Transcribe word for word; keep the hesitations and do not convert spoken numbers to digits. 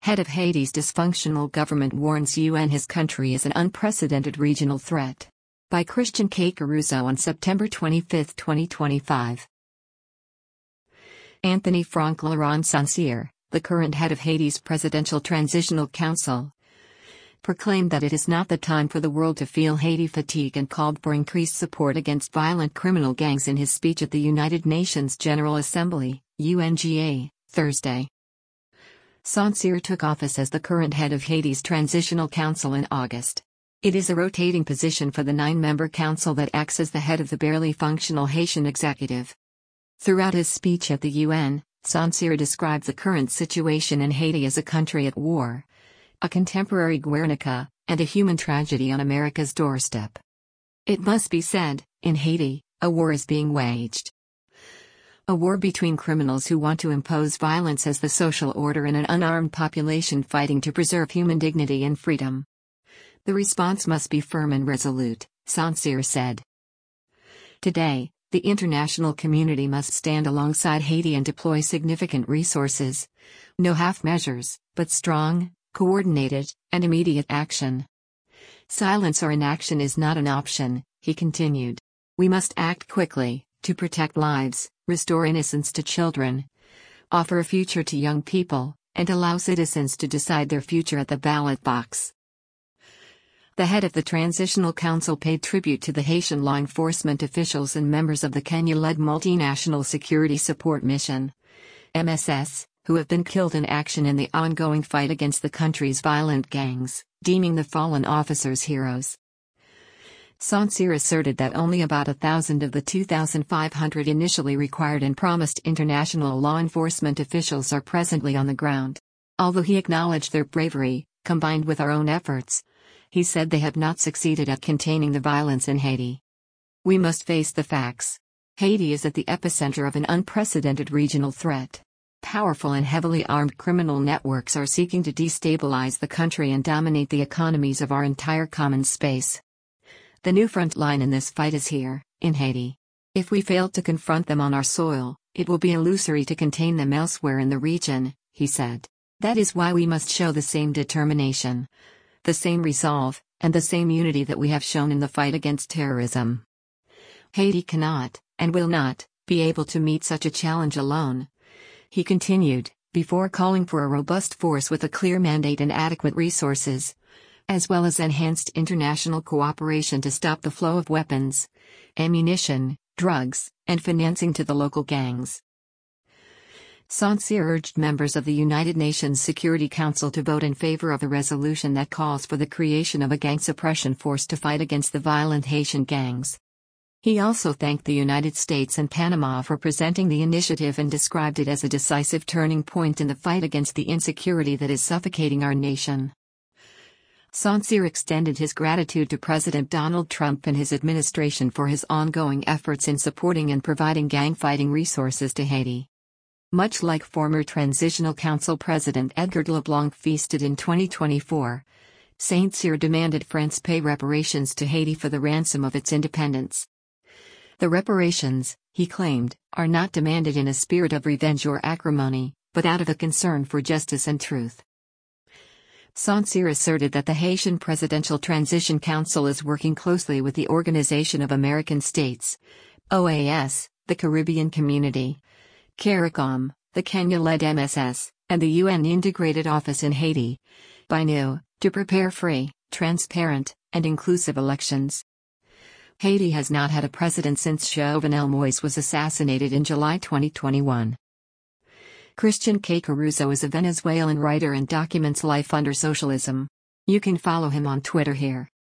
Head of Haiti's dysfunctional government warns U N his country is an unprecedented regional threat. By Christian K. Caruso on September twenty-fifth, twenty twenty-five. Anthony Franck Laurent Saint-Cyr, the current head of Haiti's Presidential Transitional Council, proclaimed that it is not the time for the world to feel Haiti fatigue and called for increased support against violent criminal gangs in his speech at the United Nations General Assembly, U N G A, Thursday. Saint-Cyr took office as the current head of Haiti's Transitional Council in August. It is a rotating position for the nine-member council that acts as the head of the barely functional Haitian executive. Throughout his speech at the U N, Saint-Cyr described the current situation in Haiti as a country at war, a contemporary Guernica, and a human tragedy on America's doorstep. It must be said, in Haiti, a war is being waged. A war between criminals who want to impose violence as the social order and an unarmed population fighting to preserve human dignity and freedom. The response must be firm and resolute, Saint-Cyr said. Today, the international community must stand alongside Haiti and deploy significant resources. No half measures, but strong, coordinated, and immediate action. Silence or inaction is not an option, he continued. We must act quickly, to protect lives, restore innocence to children, offer a future to young people, and allow citizens to decide their future at the ballot box. The head of the Transitional Council paid tribute to the Haitian law enforcement officials and members of the Kenya-led Multinational Security Support Mission, M S S, who have been killed in action in the ongoing fight against the country's violent gangs, deeming the fallen officers heroes. Saint-Cyr asserted that only about a thousand of the two thousand five hundred initially required and promised international law enforcement officials are presently on the ground. Although he acknowledged their bravery, combined with our own efforts, he said they have not succeeded at containing the violence in Haiti. We must face the facts. Haiti is at the epicenter of an unprecedented regional threat. Powerful and heavily armed criminal networks are seeking to destabilize the country and dominate the economies of our entire common space. The new front line in this fight is here, in Haiti. If we fail to confront them on our soil, it will be illusory to contain them elsewhere in the region, he said. That is why we must show the same determination, the same resolve, and the same unity that we have shown in the fight against terrorism. Haiti cannot, and will not, be able to meet such a challenge alone, he continued, before calling for a robust force with a clear mandate and adequate resources, as well as enhanced international cooperation to stop the flow of weapons, ammunition, drugs, and financing to the local gangs. Saint-Cyr urged members of the United Nations Security Council to vote in favor of a resolution that calls for the creation of a gang suppression force to fight against the violent Haitian gangs. He also thanked the United States and Panama for presenting the initiative and described it as a decisive turning point in the fight against the insecurity that is suffocating our nation. Saint-Cyr extended his gratitude to President Donald Trump and his administration for his ongoing efforts in supporting and providing gang-fighting resources to Haiti. Much like former Transitional Council President Edgar LeBlanc feasted in twenty twenty-four, Saint-Cyr demanded France pay reparations to Haiti for the ransom of its independence. The reparations, he claimed, are not demanded in a spirit of revenge or acrimony, but out of a concern for justice and truth. Saint-Cyr asserted that the Haitian Presidential Transition Council is working closely with the Organization of American States, O A S, the Caribbean Community, CARICOM, the Kenya-led M S S, and the U N Integrated Office in Haiti, B I N U, to prepare free, transparent, and inclusive elections. Haiti has not had a president since Jovenel Moïse was assassinated in July twenty twenty-one. Christian K. Caruso is a Venezuelan writer and documents life under socialism. You can follow him on Twitter here.